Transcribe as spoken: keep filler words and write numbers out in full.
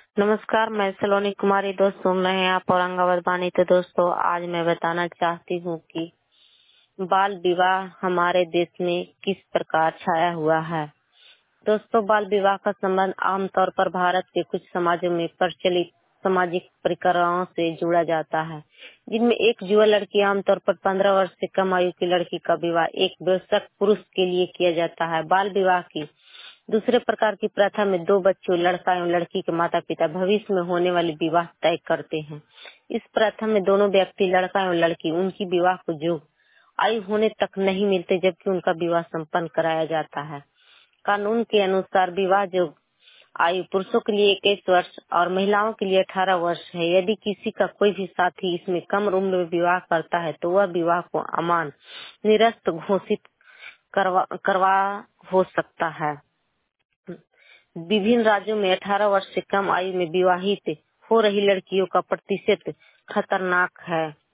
नमस्कार, मैं सलोनी कुमारी। दोस्त सुन रहे हैं आप औरंगाबाद वाणी। तो दोस्तों, आज मैं बताना चाहती हूँ कि बाल विवाह हमारे देश में किस प्रकार छाया हुआ है। दोस्तों, बाल विवाह का संबंध आमतौर पर भारत के कुछ समाजों में प्रचलित सामाजिक प्रक्रियाओं से जुड़ा जाता है, जिनमें एक युवा लड़की आमतौर पर पंद्रह वर्ष से कम आयु की लड़की का विवाह एक वयस्क पुरुष के लिए किया जाता है। बाल विवाह की दूसरे प्रकार की प्रथा में दो बच्चों, लड़का एवं लड़की के माता पिता भविष्य में होने वाले विवाह तय करते हैं। इस प्रथा में दोनों व्यक्ति, लड़का एवं लड़की, उनकी विवाह को जो आयु होने तक नहीं मिलते, जबकि उनका विवाह संपन्न कराया जाता है। कानून के अनुसार विवाह जो आयु पुरुषों के लिए इक्कीस वर्ष और महिलाओं के लिए अठारह वर्ष है। यदि किसी का कोई भी साथी इसमें कम उम्र में विवाह करता है तो वह विवाह को अमान निरस्त घोषित करवा, करवा हो सकता है। विभिन्न राज्यों में अठारह वर्ष से कम आयु में विवाहित हो रही लड़कियों का प्रतिशत खतरनाक है।